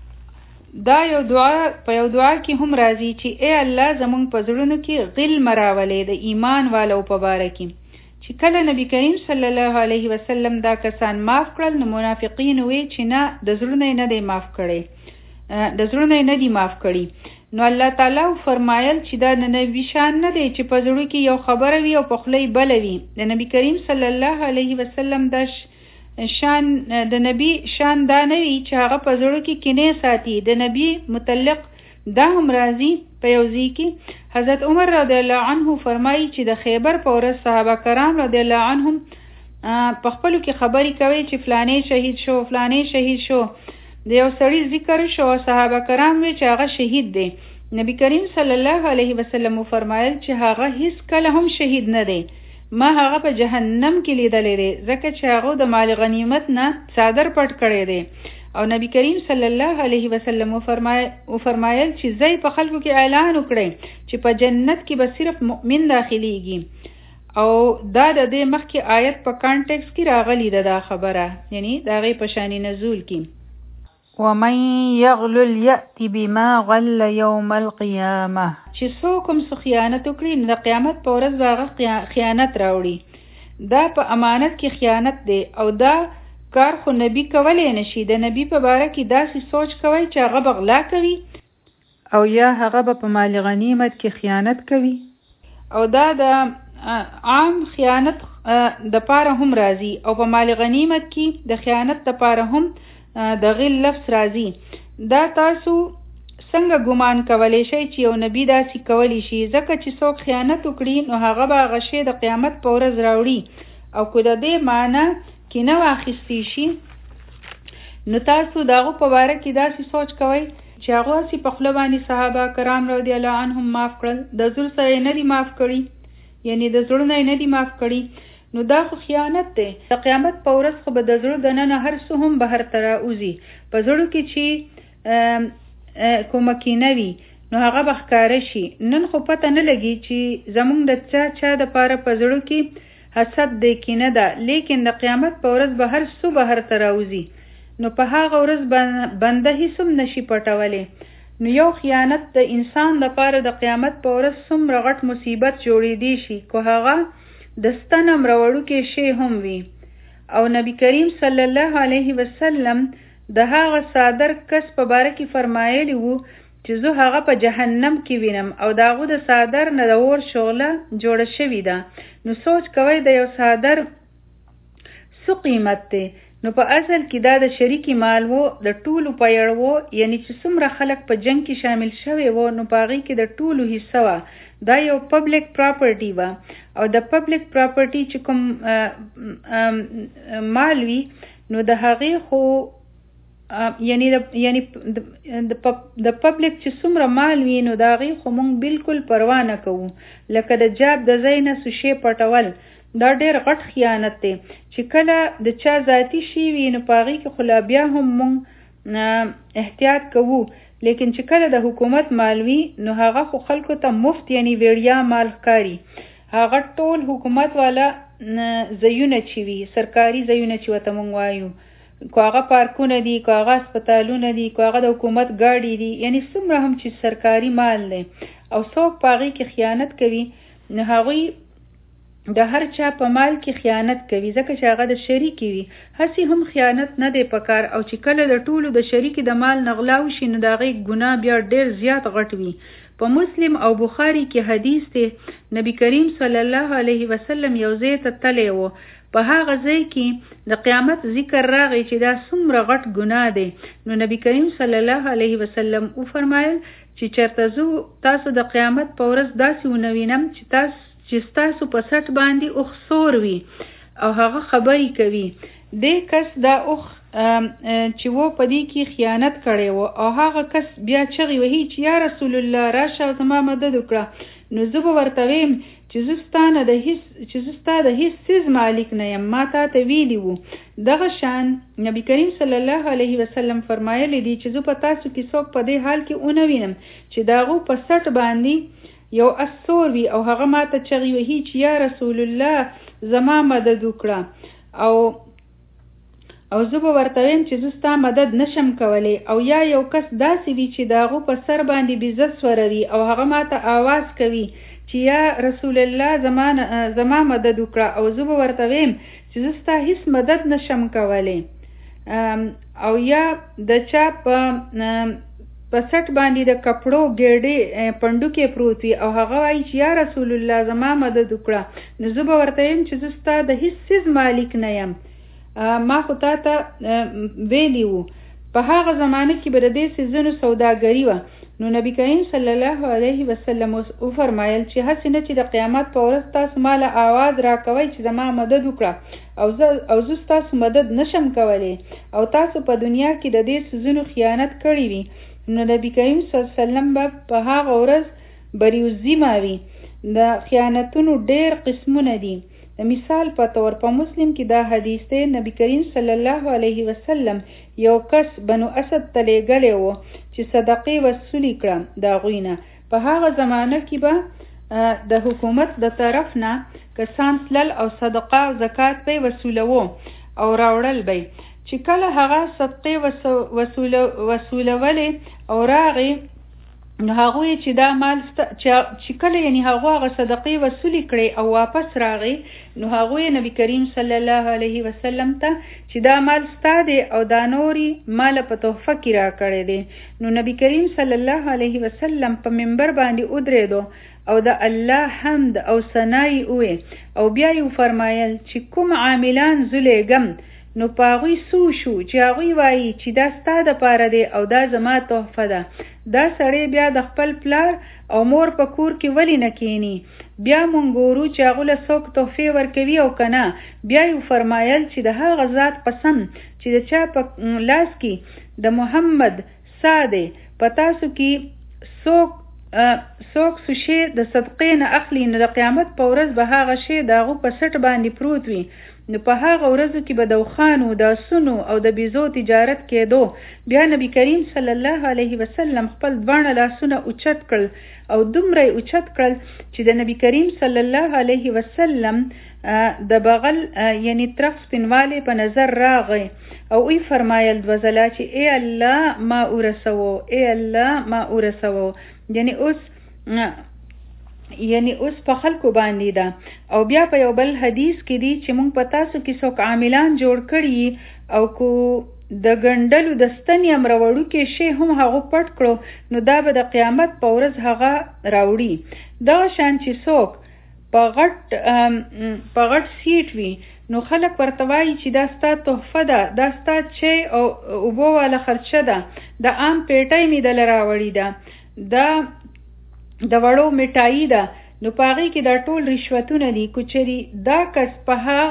دا یو دعا کې هم راځي چې ای الله زمونږ په زړونو کې غل مراولې د ایمان والو په باره کې. چې کله نبی کریم صلی الله علیه وسلم دا کسان معاف کړل نو منافقین وی چې نه د زړونو نه دی معاف کړي، د زړونو نه دی معاف کړي. نو الله تعالی فرمایل چې دا د نبی شان نه دی چې په زړه کې یو خبره وي او په خوله یې بله وي. د نبی کریم صلی الله علیه وسلم دا شان د نبی شان دا نه وي چې هغه په زړه کې کینې ساتي. د نبی متعلق دا هم راځي په یو ځای کې حضرت عمر رضی الله عنه فرمایي چې د خیبر په ورځ صحابه کرام رضی الله عنهم په خپلو کې خبرې کوي چې فلانې شهید شو، فلانې شهید شو. د یو سړي ذکر شو، صحابه کرام وی چې هغه شهید دی. نبی کریم صلی الله علیه وسلم فرمایل چې هغه هیڅ کله هم شهید نه دی، ما هغه په جهنم کې لیدلی دی، ځکه چې هغه د مال غنیمت نه څادر پټ کړی دی. او نبی کریم صلی الله علیه وسلم فرمایل چې زئی په خلکو کې اعلان وکړي چې په جنت کې به صرف مؤمن داخليږي. او دا د دې مخکې آیت په کانټیکس کې راغلی ده دا خبره، یعنی دا غي په شان نزول کې ومن یغلل یأتی بما غل یوم القیامه، چې څوک هم خیانت وکړي نو د قیامت په ورځ به هغه خیانت راوړي. دا په امانت کې خیانت دی او دا کار خو نبی کولی نشي. د نبی په باره کې داسې سوچ کوي چې هغه به غلا کوي او یا هغه به په مال غنیمت کې خیانت کوي. او دا د عام خیانت د پاره هم راځي او په مال غنیمت کې د خیانت د پاره هم د غل لفظ راځي. دا تاسو څنګه ګمان کولی شئ چې یو نبی داسې کولی شي؟ ځکه چې څوک خیانت وکړي نو هغه به هغه شی د قیامت په ورځ راوړي. او که د دې معنی کې نه واخیستی شي نو تاسو د هغو په باره کې داسې سوچ کوئ چې هغه هسې په خوله باندې صحابه کرام رضی الله عنهم معاف کړل، د زړه سره یې نه دي معاف کړي، یعنی د زړه نه یې نه دي معاف کړي. نو دا خو خیانت دی. د قیامت په ورځ خو به د زړه دننه هر څه هم بهر ته راوځي. په زړه کې چې کومه کینه وي نو هغه به ښکاره شي. نن خو پته نه لګي چې زمونږ د چا د پاره په زړه کې حسد دی کینه ده، لیکن د قیامت په ورځ به هر څه بهر ته راوځي. نو په هغه ورځ بنده هیڅ هم نشي پټولی. نو یو خیانت د انسان لپاره د قیامت په ورځ څومره غټ مصیبت جوړېدی شي، که هغه د ستنم راوړونکی شی هم وي. او نبی کریم صلی الله علیه وسلم د هغه صادر کس په باره کې فرمایلی وو چې زه هغه په جهنم کې وینم او د هغه د صادر نه د اور شغله جوړه شوې ده. نو سوچ کوئ د یو صادر څه قیمت دی. نو په اصل کې دا د شریکی مال وو، د ټولو په یړ وو، یعنی چې څومره خلک په جنگ کې شامل شوی وو نو په هغې کې د ټولو حصه وه. دا یو پبلک پراپرټي وه او د پبلک پراپرټي چې کوم مال وي نو د هغې خو یعنی د پبلک چې څومره مال وي نو د هغې خو مونږ بالکل پروا نه کوو. لکه د جاب د ځای نه څه شی پټول، دا ډېر غټ خیانت دی چې کله د چا ذاتی شي وي نو په هغې کې خو لا بیا هم مونږ احتیاط کوو، لیکن چې کله د حکومت مال وي نو هغه خو خلکو ته مفت یعنی ویړیا مال ښکاري. هغه ټول حکومت والا ځایونه چې وي، سرکاري ځایونه چې ورته مونږ وایو، که هغه پارکونه دي، که هغه هسپتالونه دي، که هغه د حکومت ګاډي دي، یعنی څومره هم چې سرکاري مال دی او څوک په هغې کې خیانت کوي نو هغوی د هر چا په مال کې خیانت کوي، ځکه چې هغه د شریکي وي. هسې هم خیانت نه دی پکار، او چې کله د ټولو د شریکي د مال نغلا وشي نو د هغې ګناه بیا ډېر زیات غټ وي. په مسلم او بخاري کې حدیث دی، نبی کریم صلی الله علیه وسلم یو ځای ته تلی و، په هغه ځای کې د قیامت ذکر راغی چې دا څومره غټ ګناه دی. نو نبی کریم صلی الله علیه وسلم وفرمایل چې چېرته زه تاسو د قیامت په ورځ داسې ونه وینم چې ستاسو په سټ باندې اوښ سور وي او هغه خبرې کوي. دې کس دا اوښ چې و په دې کې خیانت کړی و او هغه کس بیا چغې وهي چې یا رسول الله راشه او زما مدد وکړه. نو زه به ورته ویم چې زه ستا د هیڅ څیز مالک نه یم، ما تا ته ویلي وو. دغه شان نبی کریم صلی الله علیه وسلم فرمایلی دی چې زه په تاسو کې څوک په دې حال کې ونه وینم چې د هغو په سټ باندې یو اسور وي او هغه ما ته چغې وهي چې یا رسول الله زما مدد وکړه، او زه به ورته ویم چې زه ستا مدد نشم کولی. او یا یو کس داسې وي چې د هغو په سر باندې بیزه سوروي او هغه ما ته آواز کوي چې یا رسول الله زما مدد وکړه، او زه به ورته ویم چې زه ستا هیڅ مدد نشم کولی. او یا د چا په سټ باندې د کپړو ګېډې پنډوکې پروت وي او هغه وایي چې یا رسول الله زما مدد وکړه، نو زه به ورته یم چې زه ستا د هیڅ څیز مالک نه یم، ما خو تا ته ویلي وو. په هغه زمانه کې به د دې څیزونو سوداګري وه. نو نبی کریم صلی الله علیه وسلم وفرمایل چې هسې نه چې د قیامت په ورځ تاسو ماله آواز راکوئ چې زما مدد وکړه او زه ستاسو مدد نشم کولی او تاسو په دنیا کې د دې څیزونو خیانت کړی وي، نو نبی کریم صلی الله علیه وسلم به په هغه ورځ بریوزیمه وي. د خیانتونو ډېر قسمونه دي. د مثال په طور په مسلم کې دا حدیث دی، نبی کریم صلی الله علیه وسلم یو کس بنو اسد ته لیږلی و چې صدقې وصولې کړه د هغوی نه. په هغه زمانه کې به د حکومت د طرف نه کسان تلل او صدقه او زکات به وصولوو او راوړل به. چې کله هغه صدقې وصولولې او راغی نو هغوی چې دا مال چې کله یعنی هغه صدقې وصولې کړې او واپس راغی نو هغوی نبی کریم صلی الله علیه وسلم ته چې دا مال ستا دی او دا نوري مال په تحفه کې راکړی دی. نو نبی کریم صلی الله علیه وسلم په منبر باندې ودرېدو او د الله حمد او ثنای وویل او بیا یې فرمایل چې کوم عاملان زه لیږم نو په هغوی څو شو چې هغوی وایي چې دا ستا دپاره دی او دا زما تحفه ده. دا سړی بیا د خپل پلار او مور په کور کې ولې نه کینی؟ بیا مونږ ګورو چې هغو له څوک تحفې ورکوي او که نه. بیا یې فرمایل چې د هغه ذات قسم چې د چا په لاس کې د محمد سا دی، په تاسو کې څوک څه شی د صدقې نه اخلي نو د قیامت په ورځ به هغه شی د هغو په سټ باندې پروت وي. نو په هغه ورځو کې به د اوښانو د اسونو او د بیزو تجارت کېدو. بیا نبی کریم صلی الله علیه وسلم خپل دواړه لاسونه اوچت کړل او دومره اوچت کړل چې د نبی کریم صلی الله علیه وسلم د بغل یعنی ترخ سپینوالی په نظر راغی او وی فرمایل دوه ځله چې ای الله ما ورسوو، ای الله ما ورسوو. یعنی اوس په خلکو باندې ده. او بیا په یو بل حدیث کې دی چې موږ په تاسو کې څوک عاملان جوړ کړي او کو د ګنډلو د ستنې امروړو کې شی هم هغه پټ کړو نو دا به د قیامت په ورځ هغه راوړي. دا شان چې څوک په غټ سیټ وي نو خلک ورته وایي چې دا ستا تحفه ده، دا ستا چای او اوبو والا خرچه ده، د عام پیټۍ مې دله راوړې ده، دا د وړو میټایي ده. نو په هغې کې دا ټول رشوتونه دي. کوچري دا کس په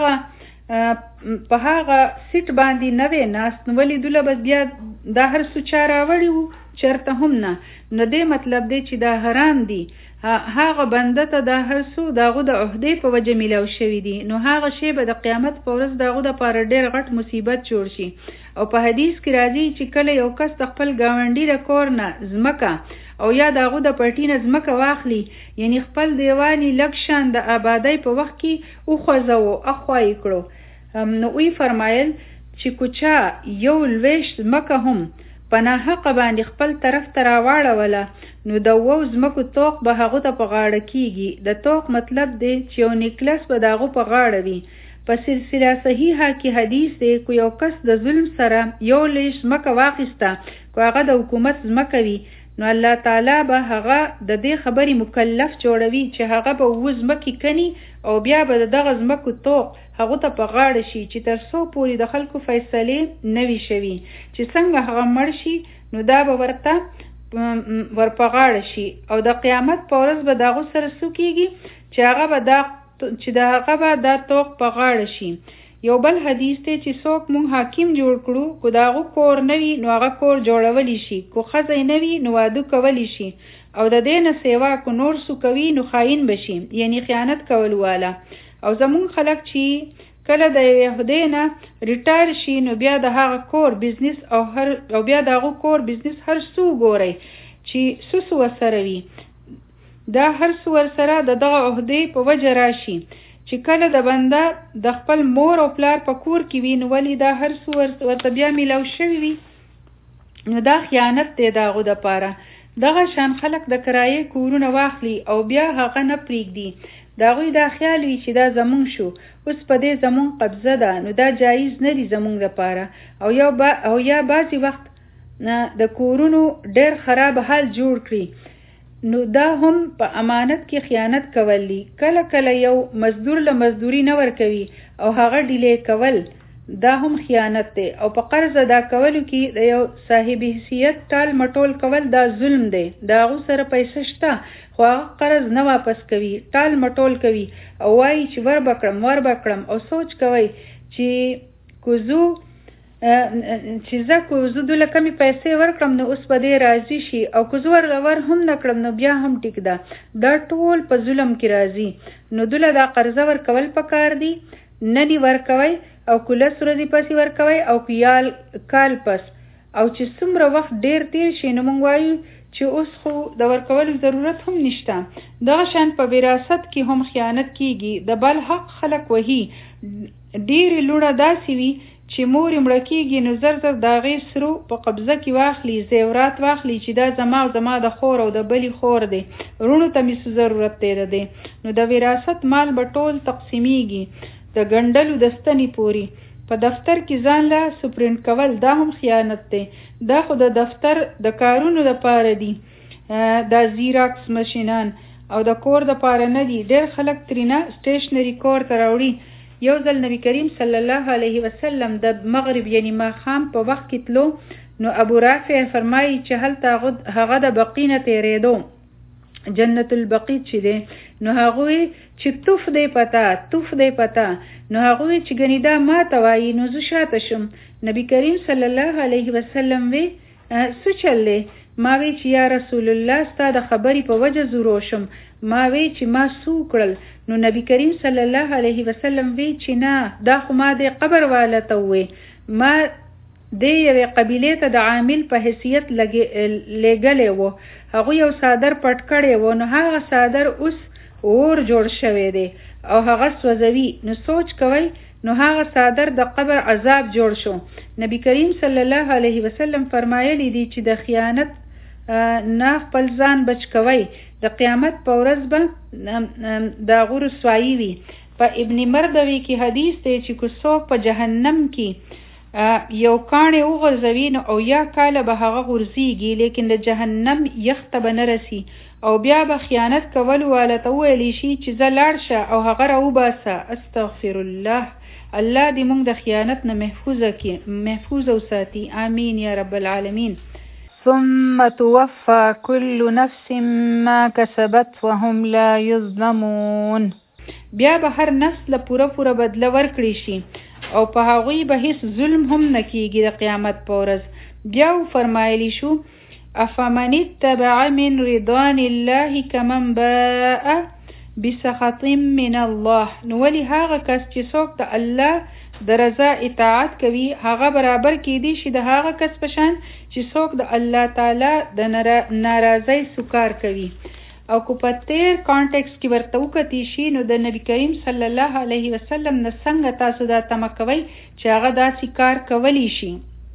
هغه سیټ باندې نه وی ناست نو ولې دوله به بیا دا هر څه چا راوړي وو؟ چېرته هم نه. نو دې مطلب دی چې دا حرام دي. هغه بنده ته دا هر څه د هغو د عهدې په وجه میلاو شوي دي نو هغه شی به د قیامت په ورځ د هغو دپاره ډېر غټ مصیبت جوړ شي. او په حدیث کې راځي چې کله یو کس د خپل ګاونډي د کور نه ځمکه او یا د هغو د پټي نه ځمکه واخلي یعنی خپل دیوانی لږ شان د آبادۍ په وخت کې وخوځوو اخوا یې کړو نو وی فرمایل چې کوچا یو لویشت ځمکه هم په ناحقه باندې خپل طرف ته راواړوله نو د وو ځمکو توق به هغو ته په غاړه کیږي. د توق مطلب دی چې یو نیکلس به د هغو په غاړه وي. په سلسله صحیحه کې حدیث دی کو یو کس د ظلم سره یو لیش ځمکه واخیسته کو هغه د حکومت ځمکه وي نو الله تعالی به هغه د دې خبرې مکلف جوړوي چې هغه به اوه ځمکې کني او بیا به دغه ځمکو توق هغه ته په غاړه شي چې تر څو پورې د خلکو فیصلې نه وي شوي چې څنګه هغه مړ شي نو دا به ورته ورپه غاړه شي. او د قیامت په ورځ به د هغو سره څه کېږي چې د هغه به دا توق په غاړه شي. یو بل حدیث دی چې څوک مونږ حاکم جوړ کړو کو د هغو کور نه وي نو هغه کور جوړولی شي، کو ښځی نه وي نو واده کولی شي او د دې نه سیوا کو نور څه کوي نو خاین بشي یعنی خیانت کول والا. او زمون خلک چې کله د یهودۍ نه ریټایر شي نو بیا د هغه کور بزنس او بیا د هغو کور بزنس هر څه وګورئ چې څه ورسره وي دا هر څه ورسره د دغه عهدې په وجه راشي چې کله د بنده د خپل مور او پلار په کور کې وي نو ولې دا هر څه ورته بیا میلاو شوي وي نو دا خیانت دی د هغو دپاره. دغه شان خلک د کرایې کورونه واخلي او بیا هغه نه پرېږدي. د هغوی دا خیال وي چې دا زمونږ شو اوس په دې زمونږ قبضه ده نو دا جایز نه دي زمونږ دپاره. او یا بعضې وخت د کورونو ډېر خراب حال جوړ کړي نو دا هم په امانت کې خیانت کول دي. کله کله یو مزدور له مزدوري نه ورکوي او هغه ډیلی کول دا هم خیانت دی. او په قرض ادا کولو کې د یو صاحب حیثیت ټال مټول کول دا ظلم دی. د هغو سره پیسې شته خو هغه قرض نه واپس کوي، ټال مټول کوي او وایي چې ور بکړم او سوچ کوي چې زه دوله کمی پیسې ورکړم نو اوس به دې راضي شي او که زه ور هم نه کړم نو بیا هم ټیک ده. دا ټول په ظلم کې راځي. نو دوله دا قرضه ورکول پکار دي نه دي ورکوئ او که لس ورځې پسې ورکوئ او که کال پس او چې څومره وخت ډیر تیر شي نو موږ وایو چې اوس خو د ورکولو ضرورت هم نشته. دغه شان په وراثت کې هم خیانت کیږي. د بل حق خلک وهي. ډېرې لوڼه داسې وي چې مور یې مړه کېږي نو زر د هغې سرو په قبضه کې واخلي، زیورات واخلي چې دا زما د خور او د بلې خور دی، وروڼو ته مې څه ضرورت دی د دې. نو د وراثت مال به ټول تقسیمیږي د ګنډلو د ستنې پورې. په دفتر کې ځان له سپرینټ کول دا هم خیانت دی. دا خو د دفتر د کارونو دپاره دي، دا زیراکس مشینان او د کور دپاره نه دي. ډېر خلک ترېنه سټیشنري کور ته راوړي. یو ځل نبی کریم صلی الله علیه وسلم د مغرب یعنی ماښام په وخت کې تلو نو ابو رافع فرمایي چې هلته هغه د بقي نه تېرېدو، جنت البقیع چې دی نو هغوی چې توف دی پته نو هغوی چې ګنې دا ما ته وایي نو زه شاته شم. نبی کریم صلی الله علیه وسلم وی څه چل دی ما وی چې یا رسول الله ستا د خبرې په وجه زورو شم. ما وی چې ما سو کړل. نو نبی کریم صلی الله علیه وسلم وی چې نه، دا خو ما د قبر والا ته وی، ما د یوې قبیلې ته د عامل په حیثیت لېږلی و. هغه یو څادر پټ کړی و، نو هغه څادر اوس اور جوړ شوی دی او هغه سوځوي. نو سوچ کوئ، نو هغه څادر د قبر عذاب جوړ شو. نبی کریم صلی الله علیه وسلم فرمایلی دی چې د خیانت نه خپل ځان بچ کوئ، د قیامت په ورځ به د هغو رسوایي وي. په ابن مردوي کې حدیث دی چې که څوک په جهنم کې یو کاڼی وغورځوي نو 8 کاله به هغه غورځېږي، لیکن د جهنم یخ ته به نه رسي. او بیا به خیانت کول والا ته وویلی شي چې ځه لاړ شه او هغه راوباسه. استغفر الله. الله دې موږ د خیانت نه محفوظ وساتي. آمین یا رب العالمین. ثم توفى كل نفس ما كسبت وهم لا يظلمون. بیا به هر نفس له پوره بدله ورکړي شي او په هغوی به هیڅ ظلم هم نه کیږي د قیامت په ورځ. بیا فرمایلی شو افمن اتبع من رضوان الله كمن باء بسخط من الله. نو ولی هغه کس چې څوک د الله د رضا اطاعت کوي هغه برابر کیدی شي د هغه کس په شان چې څوک د الله تعالی د ناراضۍ سکار کوي. او کو په تیر کانټیکس کې ورته وکتی شي نو د نبی کریم صلی الله علیه وسلم نه څنګه تاسو دا تمه کوئ چې هغه داسې کار کولی شي.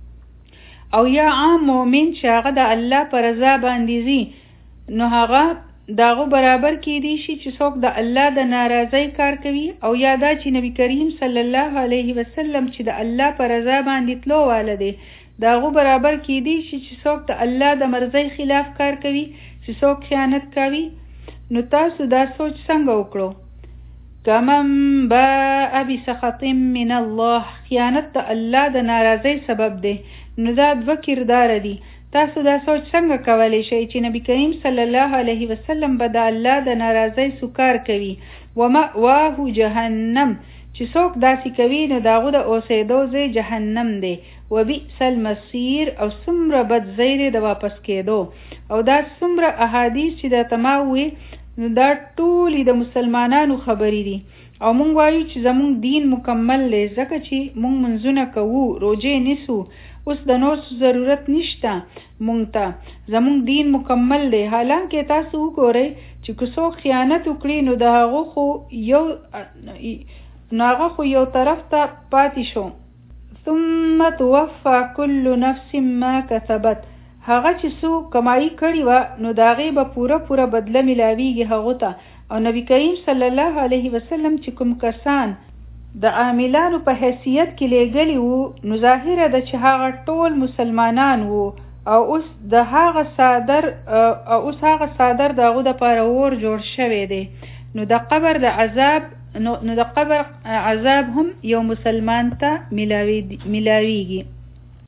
او یا عام مؤمن چې هغه د الله پر رضا باندې ځي نو هغه داغو برابر کیدی شي چې څوک د الله د ناراضۍ کار کوي. او یا دا چې نبی کریم صلی الله علیه وسلم چې د الله پر رضا باندې تلو واله دی داغو برابر کیدی شي چې څوک د الله د مرضۍ خلاف کار کوي، چې څوک خیانت کوي. نو تاسو دا سوچ څنګه وکړو؟ کمن باء بسخط من الله. خیانت د الله د ناراضۍ سبب دی. نو دا 2 کردار دي. تاسو دا سوچ څنګه کولی شئ چې نبی کریم صلی الله علیه وسلم به د الله د ناراضۍ سکار کوي؟ ومأواه جهنم. چې څوک داسې کوي نو داغو د اوسېدو ځای جهنم دی. وبئس المصیر. او څومره بد ځای دی د واپس کېدو. او دا څومره احادیث چې دا تماوي نو دا ټولې د مسلمانانو خبرې دي. او مونږ وایو چې زمونږ دین مکمل دی ځکه چې مونږ منځونه کوو، روژې نیسو، اوس د نور ضرورت نشته مونږ ته، زمونږ دین مکمل دی. حالانکه تاسو وګورئ چې که څوک خیانت وکړي نو د هغه خو یو طرف ته پاتې شو. ثم توفى كل نفس ما كسبت. هغه چې څو کمایي کړي وه نو د هغې به پوره بدله میلاویږي هغو ته. او نبی کریم صلی الله علیه وسلم چې کوم کسان د عاملانو په حیثیت کې لېږلي وو نو ظاهره ده چې هغه ټول مسلمانان وو. او اوس هغه څادر د هغو دپاره اور جوړ شوی دی. نو د قبر عذاب هم یو مسلمان ته میلاویږي.